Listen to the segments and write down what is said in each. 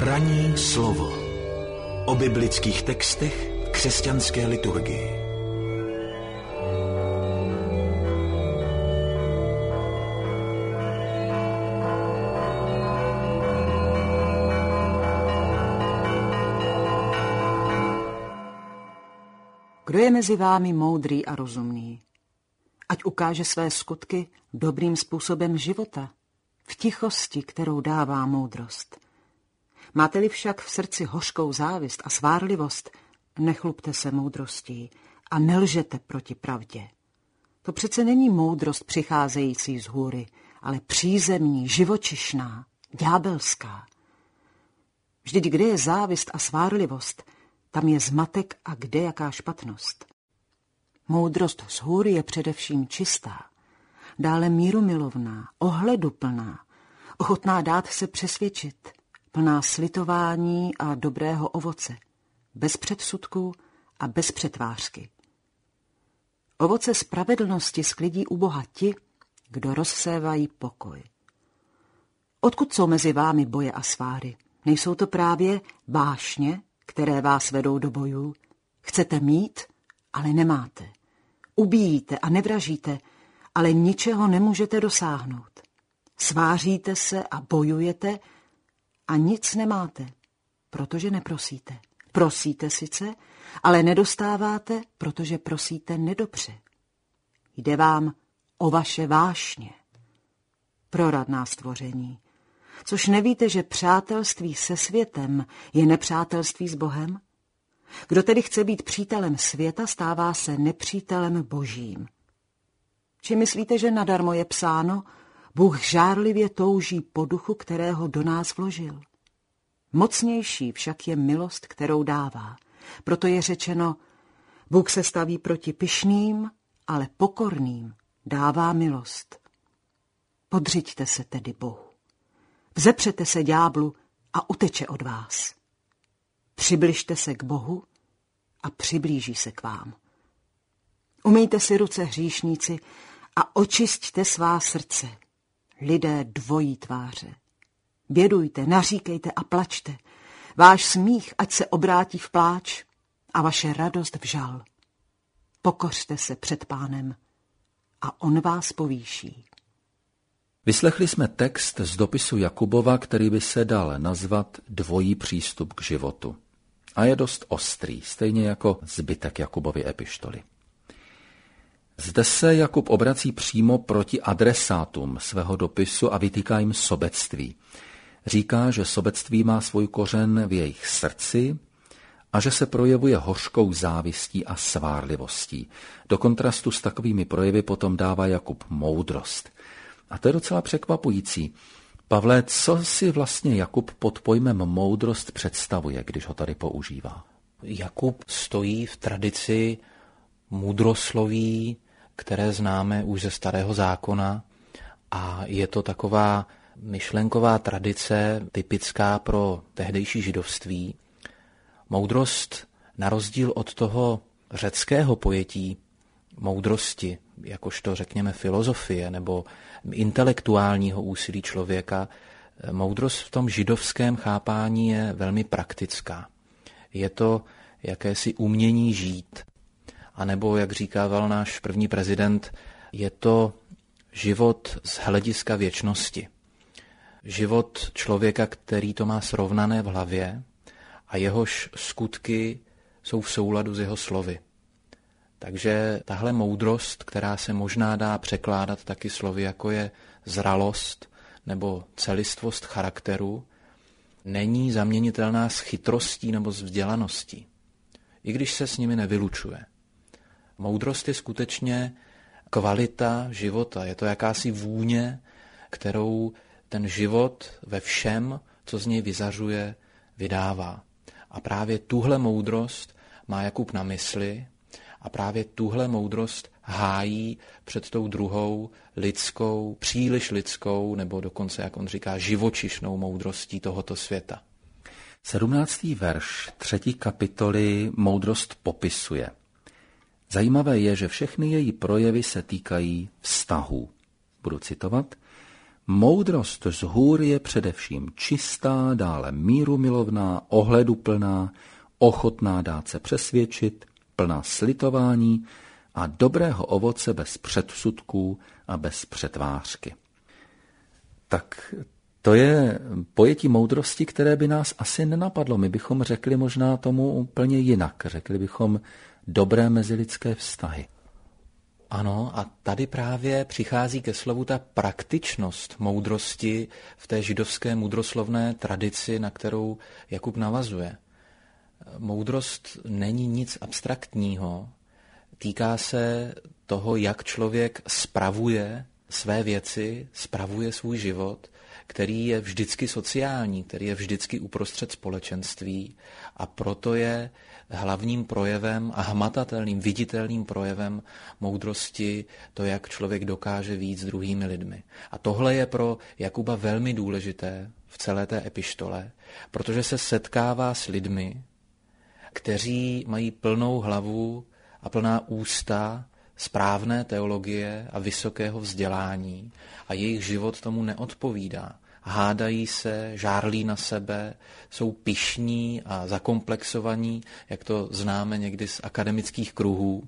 Ranní slovo o biblických textech v křesťanské liturgii. Kdo je mezi vámi moudrý a rozumný? Ať ukáže své skutky dobrým způsobem života, v tichosti, kterou dává moudrost. Máte-li však v srdci hořkou závist a svárlivost, nechlubte se moudrostí a nelžete proti pravdě. To přece není moudrost přicházející z hůry, ale přízemní, živočišná, ďábelská. Vždyť kde je závist a svárlivost, tam je zmatek a kde jaká špatnost. Moudrost z hůry je především čistá, dále mírumilovná, ohleduplná, ochotná dát se přesvědčit, plná slitování a dobrého ovoce, bez předsudků a bez přetvářky. Ovoce spravedlnosti sklidí u Boha ti, kdo rozsévají pokoj. Odkud jsou mezi vámi boje a sváry? Nejsou to právě vášně, které vás vedou do bojů? Chcete mít, ale nemáte. Ubíjíte a nevražíte, ale ničeho nemůžete dosáhnout. Sváříte se a bojujete a nic nemáte, protože neprosíte. Prosíte sice, ale nedostáváte, protože prosíte nedobře. Jde vám o vaše vášně. Proradná stvoření. Což nevíte, že přátelství se světem je nepřátelství s Bohem? Kdo tedy chce být přítelem světa, stává se nepřítelem Božím. Či myslíte, že nadarmo je psáno, Bůh žárlivě touží po duchu, kterého do nás vložil? Mocnější však je milost, kterou dává. Proto je řečeno, Bůh se staví proti pyšným, ale pokorným dává milost. Podřiďte se tedy Bohu. Vzepřete se ďáblu a uteče od vás. Přibližte se k Bohu a přiblíží se k vám. Umyjte si ruce, hříšníci, a očisťte svá srdce, lidé dvojí tváře. Bědujte, naříkejte a plačte. Váš smích ať se obrátí v pláč a vaše radost v žal. Pokořte se před Pánem a on vás povýší. Vyslechli jsme text z dopisu Jakubova, který by se dal nazvat dvojí přístup k životu. A je dost ostrý, stejně jako zbytek Jakubovy epištoly. Zde se Jakub obrací přímo proti adresátům svého dopisu a vytýká jim sobectví. Říká, že sobectví má svůj kořen v jejich srdci a že se projevuje hořkou závistí a svárlivostí. Do kontrastu s takovými projevy potom dává Jakub moudrost. A to je docela překvapující. Pavle, co si vlastně Jakub pod pojmem moudrost představuje, když ho tady používá? Jakub stojí v tradici moudrosloví, které známe už ze Starého zákona, a je to taková myšlenková tradice typická pro tehdejší židovství. Moudrost, na rozdíl od toho řeckého pojetí moudrosti, jakožto řekněme filozofie nebo intelektuálního úsilí člověka, moudrost v tom židovském chápání je velmi praktická. Je to jakési umění žít. A nebo, jak říkával náš první prezident, je to život z hlediska věčnosti. Život člověka, který to má srovnané v hlavě a jehož skutky jsou v souladu s jeho slovy. Takže tahle moudrost, která se možná dá překládat taky slovy, jako je zralost nebo celistvost charakteru, není zaměnitelná s chytrostí nebo s vzdělaností, i když se s nimi nevylučuje. Moudrost je skutečně kvalita života, je to jakási vůně, kterou ten život ve všem, co z něj vyzařuje, vydává. A právě tuhle moudrost má Jakub na mysli a právě tuhle moudrost hájí před tou druhou lidskou, příliš lidskou, nebo dokonce, jak on říká, živočišnou moudrostí tohoto světa. 17. verš 3. kapitoly moudrost popisuje. Zajímavé je, že všechny její projevy se týkají vztahů. Budu citovat. Moudrost z hůr je především čistá, dále mírumilovná, ohleduplná, ochotná dát se přesvědčit, plná slitování a dobrého ovoce bez předsudků a bez přetvářky. Tak to je pojetí moudrosti, které by nás asi nenapadlo. My bychom řekli možná tomu úplně jinak. Řekli bychom dobré mezilidské vztahy. Ano, a tady právě přichází ke slovu ta praktičnost moudrosti v té židovské mudroslovné tradici, na kterou Jakub navazuje. Moudrost není nic abstraktního, týká se toho, jak člověk spravuje své věci, spravuje svůj život, který je vždycky sociální, který je vždycky uprostřed společenství a proto je hlavním projevem a hmatatelným, viditelným projevem moudrosti to, jak člověk dokáže vyjít s druhými lidmi. A tohle je pro Jakuba velmi důležité v celé té epištole, protože se setkává s lidmi, kteří mají plnou hlavu a plná ústa správné teologie a vysokého vzdělání a jejich život tomu neodpovídá. Hádají se, žárlí na sebe, jsou pyšní a zakomplexovaní, jak to známe někdy z akademických kruhů.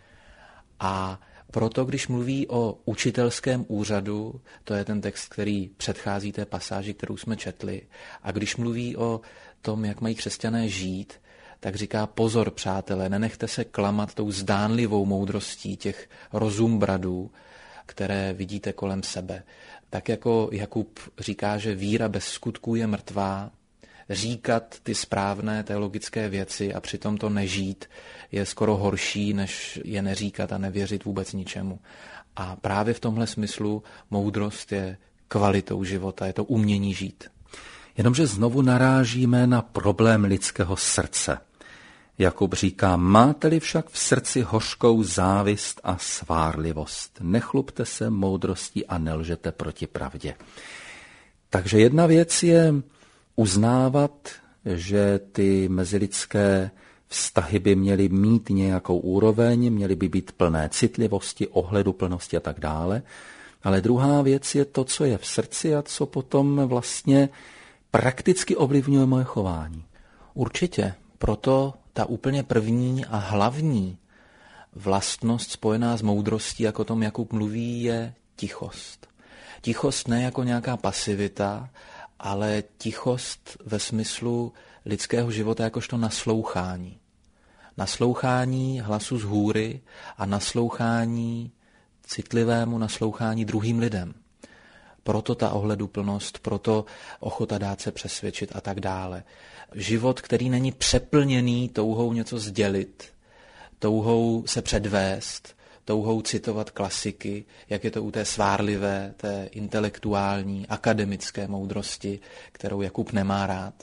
A proto, když mluví o učitelském úřadu, to je ten text, který předchází té pasáži, kterou jsme četli, a když mluví o tom, jak mají křesťané žít, tak říká pozor, přátelé, nenechte se klamat tou zdánlivou moudrostí těch rozumbradů, které vidíte kolem sebe. Tak jako Jakub říká, že víra bez skutků je mrtvá, říkat ty správné teologické věci a přitom to nežít je skoro horší, než je neříkat a nevěřit vůbec ničemu. A právě v tomhle smyslu moudrost je kvalitou života, je to umění žít. Jenomže znovu narážíme na problém lidského srdce. Jakub říká, máte-li však v srdci hořkou závist a svárlivost, nechlubte se moudrostí a nelžete proti pravdě. Takže jedna věc je uznávat, že ty mezilidské vztahy by měly mít nějakou úroveň, měly by být plné citlivosti, ohleduplnosti a tak dále. Ale druhá věc je to, co je v srdci a co potom vlastně prakticky ovlivňuje moje chování. Určitě, proto ta úplně první a hlavní vlastnost spojená s moudrostí, jak o tom Jakub mluví, je tichost. Tichost ne jako nějaká pasivita, ale tichost ve smyslu lidského života jakožto naslouchání. Naslouchání hlasu z hůry a naslouchání citlivému naslouchání druhým lidem. Proto ta ohleduplnost, proto ochota dát se přesvědčit a tak dále. Život, který není přeplněný touhou něco sdělit, touhou se předvést, touhou citovat klasiky, jak je to u té svárlivé, té intelektuální, akademické moudrosti, kterou Jakub nemá rád.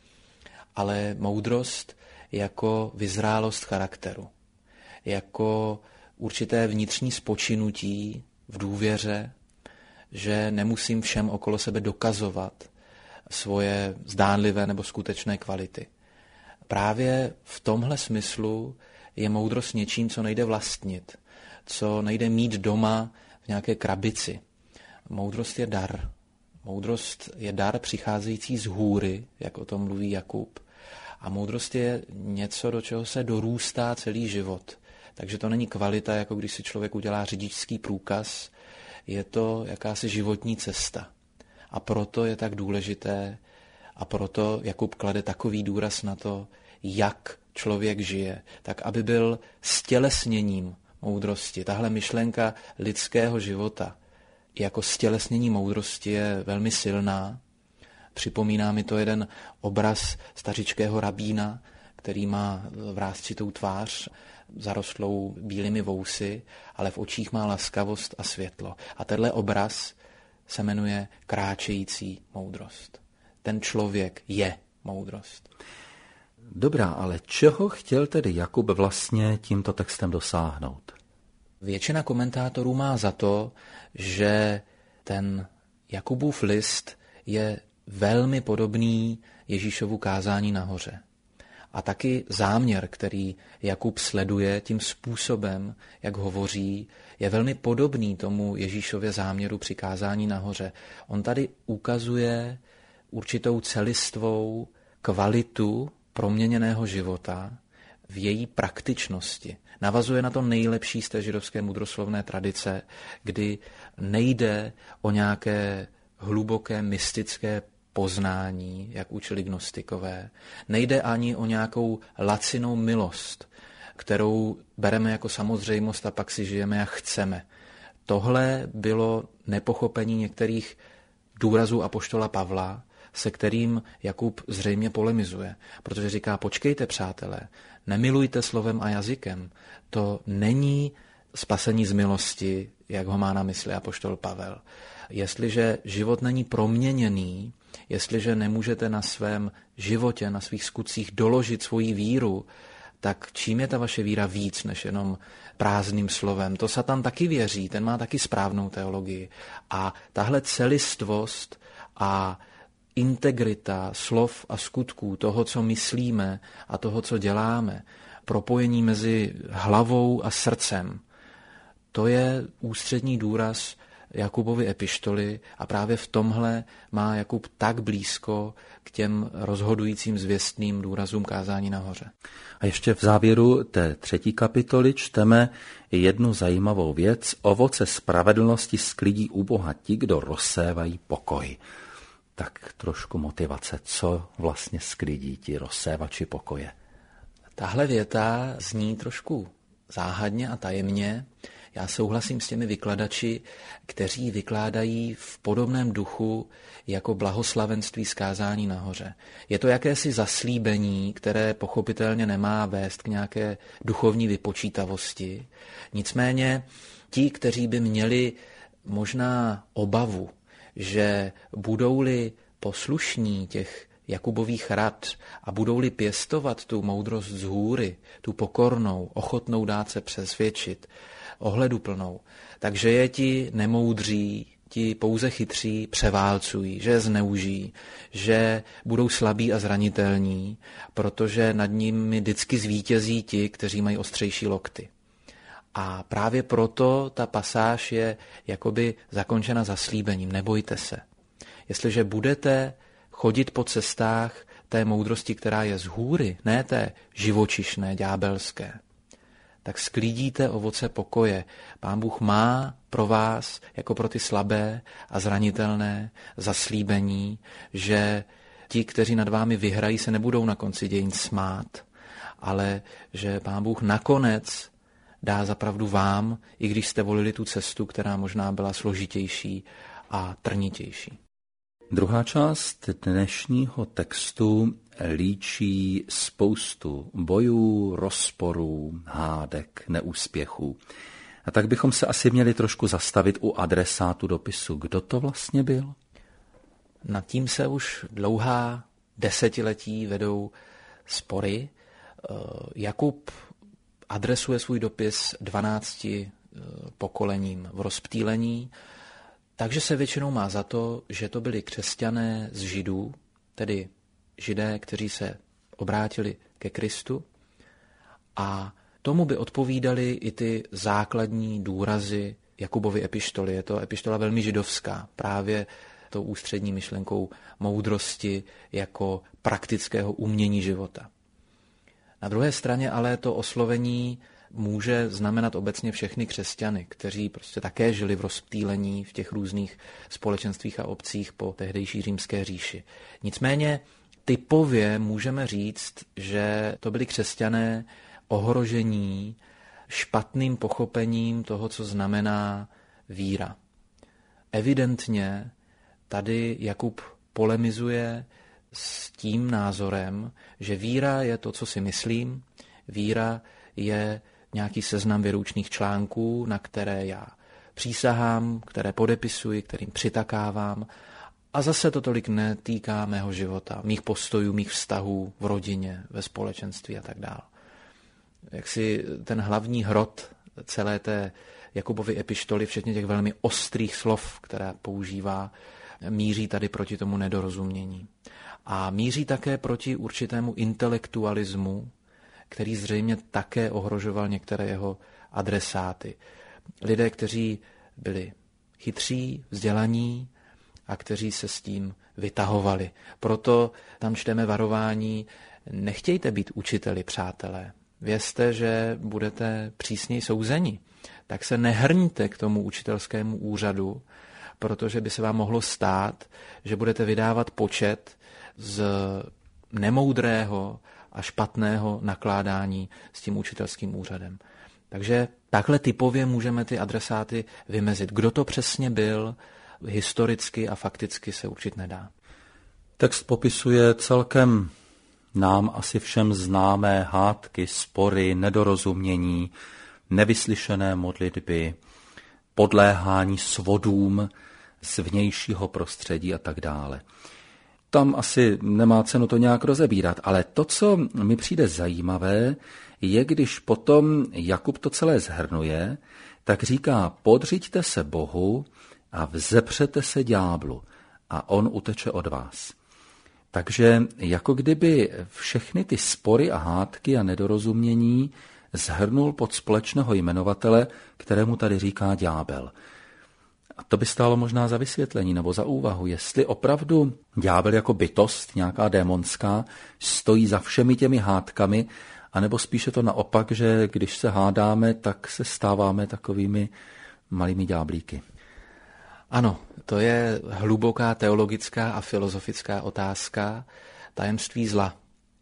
Ale moudrost jako vyzrálost charakteru, jako určité vnitřní spočinutí v důvěře, že nemusím všem okolo sebe dokazovat svoje zdánlivé nebo skutečné kvality. Právě v tomhle smyslu je moudrost něčím, co nejde vlastnit, co nejde mít doma v nějaké krabici. Moudrost je dar. Moudrost je dar přicházející z hůry, jak o tom mluví Jakub. A moudrost je něco, do čeho se dorůstá celý život. Takže to není kvalita, jako když si člověk udělá řidičský průkaz, je to jakási životní cesta. A proto je tak důležité a proto Jakub klade takový důraz na to, jak člověk žije, tak aby byl stělesněním moudrosti. Tahle myšlenka lidského života jako stělesnění moudrosti je velmi silná. Připomíná mi to jeden obraz stařičkého rabína, který má vráscitou tvář, zarostlou bílými vousy, ale v očích má laskavost a světlo. A tenhle obraz se jmenuje kráčející moudrost. Ten člověk je moudrost. Dobrá, ale čeho chtěl tedy Jakub vlastně tímto textem dosáhnout? Většina komentátorů má za to, že ten Jakubův list je velmi podobný Ježíšovu kázání nahoře. A taky záměr, který Jakub sleduje tím způsobem, jak hovoří, je velmi podobný tomu Ježíšově záměru přikázání nahoře. On tady ukazuje určitou celistvou kvalitu proměněného života v její praktičnosti. Navazuje na to nejlepší z té židovské mudroslovné tradice, kdy nejde o nějaké hluboké mystické poznání, jak učili gnostikové. Nejde ani o nějakou lacinou milost, kterou bereme jako samozřejmost a pak si žijeme, jak chceme. Tohle bylo nepochopení některých důrazů apoštola Pavla, se kterým Jakub zřejmě polemizuje, protože říká, počkejte, přátelé, nemilujte slovem a jazykem. To není spasení z milosti, jak ho má na mysli apoštol Pavel. Jestliže život není proměněný, jestliže nemůžete na svém životě, na svých skutcích doložit svoji víru, tak čím je ta vaše víra víc než jenom prázdným slovem? To Satan taky věří, ten má taky správnou teologii. A tahle celistvost a integrita slov a skutků, toho, co myslíme a toho, co děláme, propojení mezi hlavou a srdcem, to je ústřední důraz Jakubovy epištoly a právě v tomhle má Jakub tak blízko k těm rozhodujícím zvěstným důrazům kázání nahoře. A ještě v závěru té 3. kapitoly čteme jednu zajímavou věc. Ovoce spravedlnosti sklidí u Boha ti, kdo rozsévají pokoj. Tak trošku motivace, co vlastně sklidí ti rozsévači pokoje. Tahle věta zní trošku záhadně a tajemně. Já souhlasím s těmi vykladači, kteří vykládají v podobném duchu jako blahoslavenství z kázání nahoře. Je to jakési zaslíbení, které pochopitelně nemá vést k nějaké duchovní vypočítavosti. Nicméně ti, kteří by měli možná obavu, že budou-li poslušní těch Jakubových rad a budou-li pěstovat tu moudrost z hůry, tu pokornou, ochotnou dát se přesvědčit, ohleduplnou, takže je ti nemoudří, ti pouze chytří převálcují, že je zneužijí, že budou slabí a zranitelní, protože nad nimi vždycky zvítězí ti, kteří mají ostřejší lokty. A právě proto ta pasáž je jakoby zakončena zaslíbením. Nebojte se. Jestliže budete chodit po cestách té moudrosti, která je z hůry, ne té živočišné, ďábelské, tak sklídíte ovoce pokoje. Pán Bůh má pro vás, jako pro ty slabé a zranitelné, zaslíbení, že ti, kteří nad vámi vyhrají, se nebudou na konci dějin smát, ale že Pán Bůh nakonec dá zapravdu vám, i když jste volili tu cestu, která možná byla složitější a trnitější. Druhá část dnešního textu líčí spoustu bojů, rozporů, hádek, neúspěchů. A tak bychom se asi měli trošku zastavit u adresátu dopisu. Kdo to vlastně byl? Nad tím se už dlouhá desetiletí vedou spory. Jakub adresuje svůj dopis 12 pokolením v rozptýlení, takže se většinou má za to, že to byli křesťané z Židů, tedy Židé, kteří se obrátili ke Kristu, a tomu by odpovídaly i ty základní důrazy Jakubovy epištoly. Je to epištola velmi židovská, právě tou ústřední myšlenkou moudrosti jako praktického umění života. Na druhé straně ale to oslovení může znamenat obecně všechny křesťany, kteří prostě také žili v rozptýlení v těch různých společenstvích a obcích po tehdejší římské říši. Nicméně typově můžeme říct, že to byli křesťané ohrožení špatným pochopením toho, co znamená víra. Evidentně tady Jakub polemizuje s tím názorem, že víra je to, co si myslím, víra je nějaký seznam věroučných článků, na které já přísahám, které podepisuji, kterým přitakávám, a zase to tolik netýká mého života, mých postojů, mých vztahů v rodině, ve společenství a tak dále. Jak si ten hlavní hrot celé té Jakubovy epištoly, včetně těch velmi ostrých slov, která používá, míří tady proti tomu nedorozumění. A míří také proti určitému intelektualismu, který zřejmě také ohrožoval některé jeho adresáty. Lidé, kteří byli chytří, vzdělaní a kteří se s tím vytahovali. Proto tam čteme varování: nechtějte být učiteli, přátelé. Vězte, že budete přísněji souzeni. Tak se nehrňte k tomu učitelskému úřadu, protože by se vám mohlo stát, že budete vydávat počet z nemoudrého a špatného nakládání s tím učitelským úřadem. Takže takhle typově můžeme ty adresáty vymezit. Kdo to přesně byl, historicky a fakticky se určit nedá. Text popisuje celkem nám asi všem známé hádky, spory, nedorozumění, nevyslyšené modlitby, podléhání svodům z vnějšího prostředí a tak dále. Tam asi nemá cenu to nějak rozebírat, ale to, co mi přijde zajímavé, je, když potom Jakub to celé shrnuje, tak říká: podřiďte se Bohu a vzepřete se ďáblu a on uteče od vás. Takže jako kdyby všechny ty spory a hádky a nedorozumění shrnul pod společného jmenovatele, kterému tady říká ďábel. A to by stálo možná za vysvětlení nebo za úvahu, jestli opravdu ďábel jako bytost, nějaká démonská, stojí za všemi těmi hádkami, anebo spíše to naopak, že když se hádáme, tak se stáváme takovými malými ďáblíky. Ano, to je hluboká teologická a filozofická otázka tajemství zla.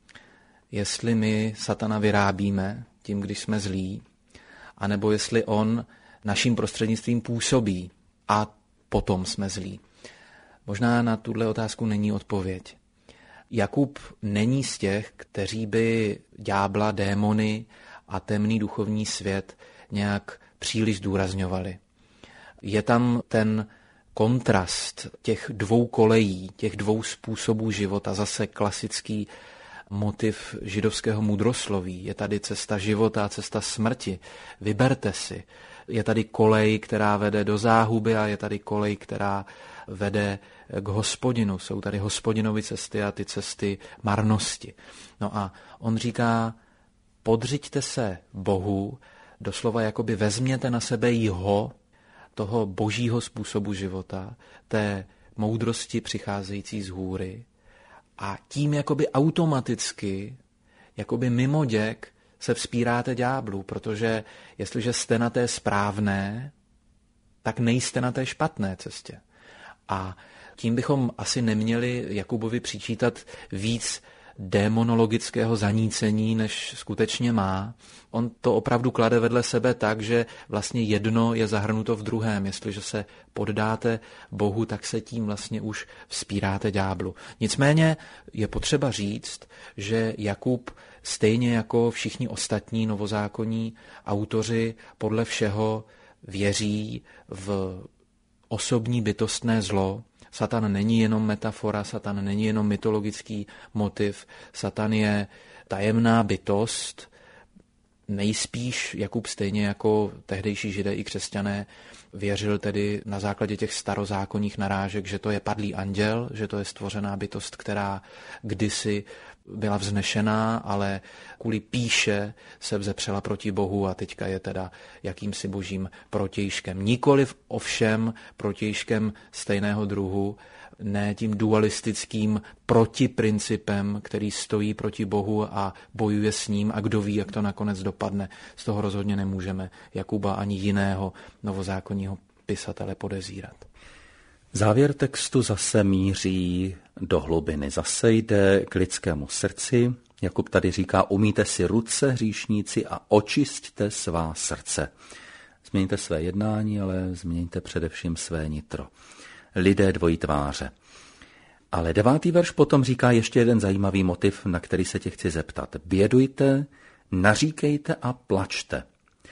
Jestli my satana vyrábíme tím, když jsme zlí, anebo jestli on naším prostřednictvím působí a potom jsme zlí. Možná na tuhle otázku není odpověď. Jakub není z těch, kteří by ďábla, démony a temný duchovní svět nějak příliš zdůrazňovali. Je tam ten kontrast těch dvou kolejí, těch dvou způsobů života, zase klasický motiv židovského mudrosloví. Je tady cesta života a cesta smrti. Vyberte si. Je tady kolej, která vede do záhuby, a je tady kolej, která vede k Hospodinu. Jsou tady Hospodinovy cesty a ty cesty marnosti. No a on říká: podřiďte se Bohu, doslova jakoby vezměte na sebe jeho, toho božího způsobu života, té moudrosti přicházející z hůry, a tím jakoby automaticky, jakoby mimoděk se vzpíráte ďáblu, protože jestliže jste na té správné, tak nejste na té špatné cestě. A tím bychom asi neměli Jakubovi přičítat víc démonologického zanícení, než skutečně má. On to opravdu klade vedle sebe tak, že vlastně jedno je zahrnuto v druhém. Jestliže se poddáte Bohu, tak se tím vlastně už vzpíráte ďáblu. Nicméně je potřeba říct, že Jakub stejně jako všichni ostatní novozákonní autoři podle všeho věří v osobní bytostné zlo. Satan není jenom metafora, Satan není jenom mytologický motiv, Satan je tajemná bytost. Nejspíš Jakub stejně jako tehdejší Židé i křesťané věřil tedy na základě těch starozákonních narážek, že to je padlý anděl, že to je stvořená bytost, která kdysi byla vznešená, ale kvůli pýše se vzepřela proti Bohu a teďka je teda jakýmsi božím protějškem. Nikoliv ovšem protějškem stejného druhu, ne tím dualistickým protiprincipem, který stojí proti Bohu a bojuje s ním, a kdo ví, jak to nakonec dopadne. Z toho rozhodně nemůžeme Jakuba ani jiného novozákonního pisatele podezírat. Závěr textu zase míří do hlubiny, zase jde k lidskému srdci. Jakub tady říká: umýjte si ruce, hříšníci, a očisťte svá srdce. Změňte své jednání, ale změňte především své nitro. Lidé dvojí tváře. Ale 9. verš potom říká ještě jeden zajímavý motiv, na který se tě chci zeptat. Bědujte, naříkejte a plačte.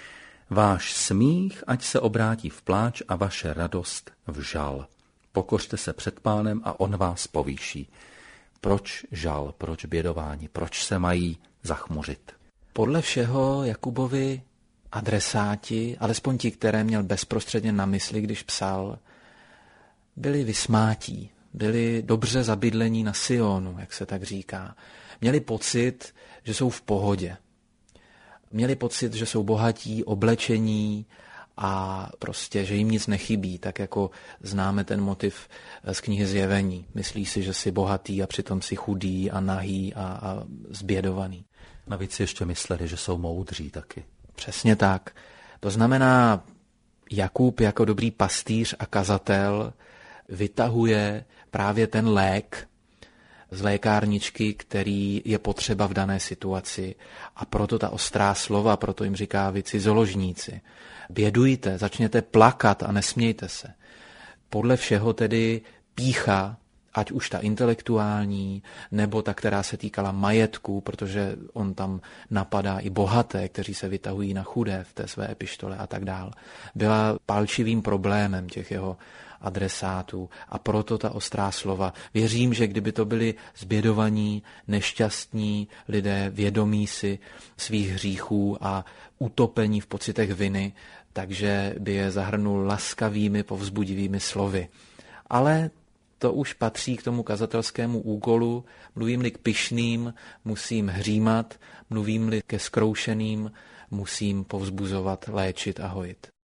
Váš smích ať se obrátí v pláč a vaše radost v žal. Pokořte se před Pánem a on vás povýší. Proč žal, proč bědování, proč se mají zachmuřit? Podle všeho Jakubovi adresáti, alespoň ti, které měl bezprostředně na mysli, když psal, byli vysmátí, byli dobře zabydlení na Sionu, jak se tak říká. Měli pocit, že jsou v pohodě. Měli pocit, že jsou bohatí, oblečení a prostě, že jim nic nechybí, tak jako známe ten motiv z knihy Zjevení. Myslí si, že jsi bohatý a přitom si chudý a nahý a zbědovaný. Navíc si ještě mysleli, že jsou moudří taky. Přesně tak. To znamená, Jakub jako dobrý pastýř a kazatel vytahuje právě ten lék z lékárničky, který je potřeba v dané situaci. A proto ta ostrá slova, proto jim říká vy cizoložníci. Bědujte, začněte plakat a nesmějte se. Podle všeho tedy pýcha, ať už ta intelektuální, nebo ta, která se týkala majetku, protože on tam napadá i bohaté, kteří se vytahují na chudé v té své epištole a tak dál, byla palčivým problémem těch jeho adresátů a proto ta ostrá slova. Věřím, že kdyby to byli zbědovaní, nešťastní lidé, vědomí si svých hříchů a utopení v pocitech viny, takže by je zahrnul laskavými, povzbudivými slovy. Ale to už patří k tomu kazatelskému úkolu. Mluvím-li k pyšným, musím hřímat, mluvím-li ke zkroušeným, musím povzbuzovat, léčit a hojit.